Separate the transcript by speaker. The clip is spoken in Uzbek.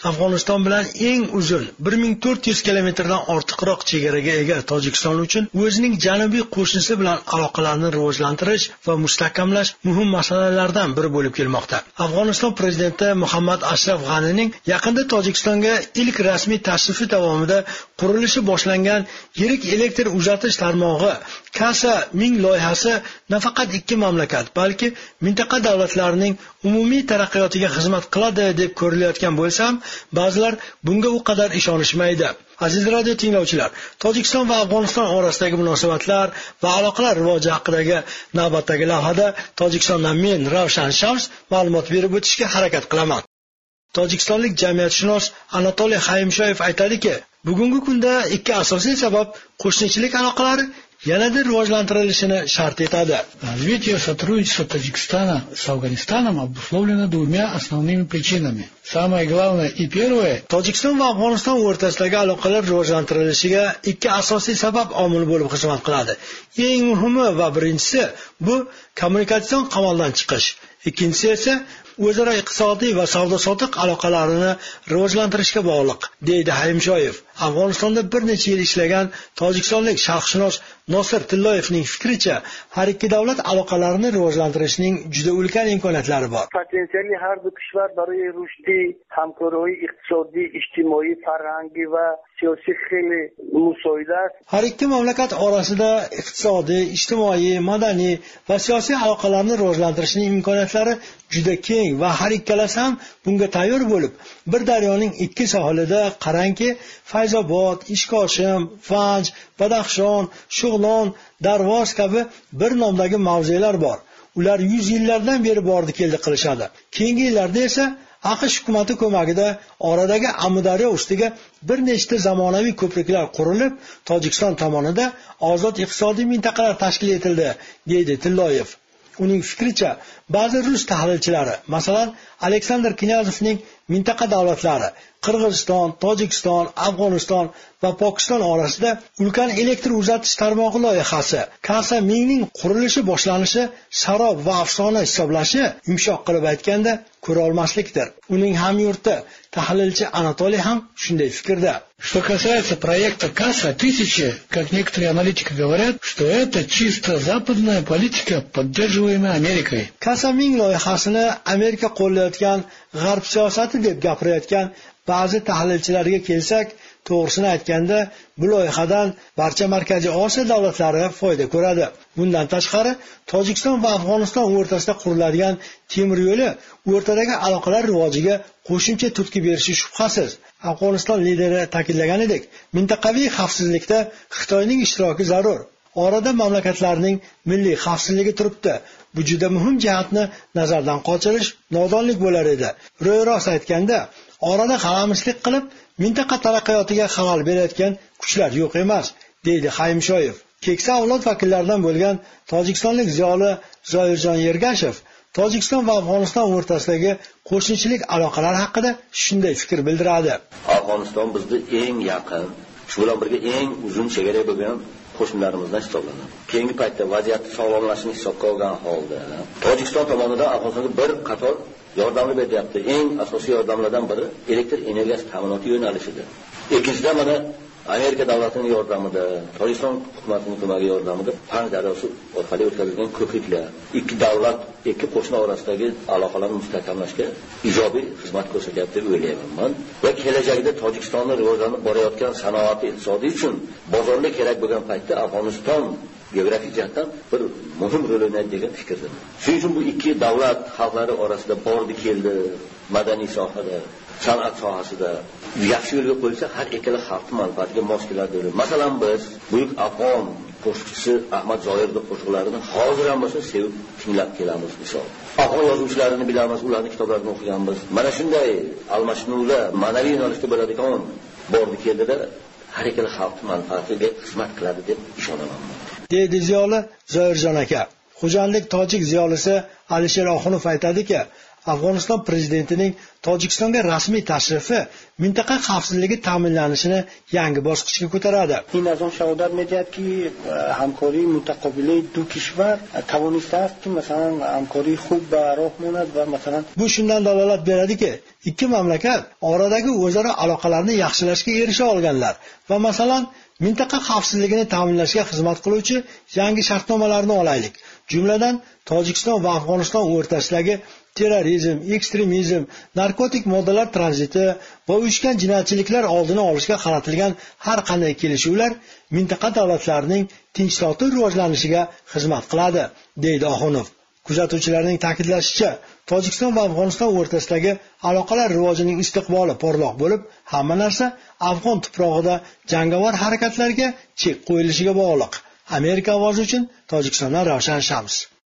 Speaker 1: Afg'oniston bilan eng uzun 1400 kilometrdan ortiqroq chegaraga ega Tojikiston uchun o'zining janubiy qo'shnisi bilan aloqalarni rivojlantirish va mustahkamlash muhim masalalardan biri bo'lib kelmoqda. Afg'oniston prezidenti Muhammad Ashraf G'anining yaqinda Tojikistonga ilk rasmiy tashrifi davomida qurilishi boshlangan yirik elektr uzatish tarmog'i Kasa Ming loyihasi nafaqat ikki mamlakat, balki mintaqa davlatlarining umumiy taraqqiyotiga xizmat qiladi deb ko'rilayotgan bo'lsa ham, ba'zilar bunga u qadar ishonishmaydi. Aziz radio tinglovchilar, Tojikiston va Afg'oniston orasidagi munosabatlar va aloqalar rivoji haqidagi navbatdagi lavhada Tojikistondan men Ravshan Shams ma'lumot berib o'tishga harakat qilaman. Tojikistonlik jamiyatshunos Anatoliy Xayimshoyev aytadiki, bugungi kunda ikki asosiy sabab qo'shnichilik aloqalari yanada rivojlantirilishini shart etadi.
Speaker 2: Развитие сотрудничества Таджикистана с Афганистаном обусловлено двумя основными причинами. Самое главное и первое.
Speaker 1: Tojikiston va Afg'oniston o'rtasidagi aloqalar rivojlantirilishiga ikki asosiy sabab omil bo'lib xizmat qiladi. Eng muhimi va birinchisi bu kommunikatsion qamaldan chiqish. Ikkinchisi esa o'zaro iqtisodiy va savdo-sotiq aloqalarini rivojlantirishga bog'liq, deydi Hayimshoyev. Afg'onistonda bir necha yil ishlagan tojikistonlik sharqshunos Nosir Tilloyevning fikricha, har ikki davlat aloqalarini rivojlantirishning juda ulkan imkoniyatlari bor.
Speaker 3: Potensiali har du kishvar baroy rushdi, hamkoroi iqtisodiy, ijtimoiy, farhangiy va siyosiy xeli musoida است.
Speaker 1: Har ikki mamlakat orasida iqtisodiy, ijtimoiy, madaniy va siyosiy aloqalarni rivojlantirishning imkoniyatlari juda keng va har ikkalasi ham bunga tayyor bo'lib, bir daryoning ikki sohilida qarangki, Fayzobod, Ishkoshim, Vanj, Badaxshon, Shug'lon, Darvoz kabi bir nomdagi mavzelar bor. Ular 100 yillardan beri bordi keldi qilishadi. Keyingi yillarda esa AQSh hukumati ko'magida oradagi Amudaryo ustiga bir nechta zamonaviy ko'priklar qurilib, Tojikiston tomonidan ozod iqtisodiy mintaqalar tashkil etildi, deydi Tilloyev. Uning fikricha, ba'zi rus tahlilchilari, masalan, Aleksandr Knyazovning mintaqa davlatlari Qirg'iziston, Tojikiston, Afg'oniston va Pokiston orasida ulkan elektr uzatish tarmog'i loyihasi Kasa Mingning qurilishi boshlanishi sarob va afsona hisoblashi, yumshoq qilib aytganda, ko'ra olmaslikdir. Uning hamyurti tahlilchi Anatoliy ham shunday fikrda.
Speaker 2: Что касается проекта Каса, тысячи, как некоторые аналитики говорят, что это чисто западная политика, поддерживаемая Америкой.
Speaker 1: Kasa Ming loyihasini Amerika qo'llayotgan g'arb siyosati deb gapirayotgan ba'zi tahlilchilarga kelsak, to'g'risini aytganda, bu loyihadan barcha Markaziy Osiyo davlatlari foyda ko'radi. Bundan tashqari, Tojikiston va Afg'oniston o'rtasida quriladigan temir yo'li o'rtadagi aloqalar rivojiga qo'shimcha turtki berishi shubhasiz. Afg'oniston lideri ta'kidlaganidek, mintaqaviy xavfsizlikda Xitoyning ishtiroki zarur. Orada mamlakatlarning milliy xavfsizligi turibdi. Bu juda muhim jihatni nazardan qochirish nodonlik bo'lar edi. Ro'y-rost aytganda, orada g'alamislik qilib, mintaqa taraqqiyotiga xalal berayotgan kuchlar yo'q emas, deydi Xayimshoyev. Keksa avlod vakillaridan bo'lgan tojikistonlik ziyoli Zoirjon Yergashev Tojikiston va Afg'oniston o'rtasidagi qo'shnichilik aloqalari haqida shunday fikr bildiradi.
Speaker 4: Afg'oniston bizning eng yaqin, shu bilan birga eng uzun chegara bo'lgan qo'shnilarimizdan hisoblanadi. Keyingi paytda vaziyatni sog'lomlashishni hisobga olgan holda Tojikiston tomonidan Afg'onistonga bir qator yordamlar beryapti. Eng asosiy yordamlardan biri elektr energiyasi ta'minoti yo'nalishidir. Ikkinchidan mana Amerika davlatining yordamida, Tojikiston hukumatining ko'magi yordamida Fan daryosi orqali o'tkazilgan ko'priklar ikki davlat, ikki qo'shni orasidagi aloqalarni mustahkamlashga ijobiy xizmat ko'rsatyapti deb o'ylayman. Va kelajakda Tojikistonni rivojlanib borayotgan sanoat iqtisodiy uchun bozorlar kerak bo'lgan paytda Afg'oniston geografik jihatdan bir muhim rol o'ynaydi degan fikrdir. Shuning uchun bu ikki davlat xalqlari orasida bordi keldi, madaniy sohada, san'at sohasida yaxshi yo'lga qo'yilsa, har ikkala xalq manfaatiga mos keladi. Masalan, biz buyuk afg'on qo'shiqchisi Ahmad Zoirning qo'shiqlarini hozir ham bo'lsa sevib tinglab kelamiz misol. Afg'on yozuvchilarini bilamiz, ularning kitoblarini o'qiganmiz. Mana shunday almashinuvlar, ma'naviy yo'nalishda bo'ladigan bordi keldida har ikkala xalq manfaatiga xizmat qiladi deb ishonaman.
Speaker 1: Deydi ziyoli Zoirjon aka. Xo'jandlik tojik ziyolisi Alisher Oxunov aytadiki, Afg'oniston prezidentining Tojikistonga rasmiy tashrifi mintaqa xavfsizligi ta'minlanishini yangi bosqichga ko'taradi.
Speaker 5: این از آن شهادت می‌دهد که همکاری متقابل دو کشور توانسته است که مثلا همکاری خوب به راه ماند و مثلا
Speaker 1: Bu shundan dalolat beradiki, ikki mamlakat oradagi o'zaro aloqalarni yaxshilashga erisha olganlar va masalan mintaqa xavfsizligini ta'minlashga xizmat qiluvchi yangi shartnomalarni olaylik. Jumladan Tojikiston va Afg'oniston o'rtasidagi terrorizm, ekstremizm, narkotik moddalar tranziti va uyushgan jinoyatchiliklar oldini olishga qaratilgan har qanday kelishuvlar mintaqa davlatlarining tinchlik rivojlanishiga xizmat qiladi, deydi Oxunov. Kuzatuvchilarning ta'kidlashicha, Tojikiston va Afg'oniston o'rtasidagi aloqalar rivojining istiqboli porloq bo'lib, hamma narsa Afg'on tuprog'ida jangovar harakatlarga chek qo'yilishiga bog'liq. Amerika ovozi uchun Tojikistondan Ravshan Shams.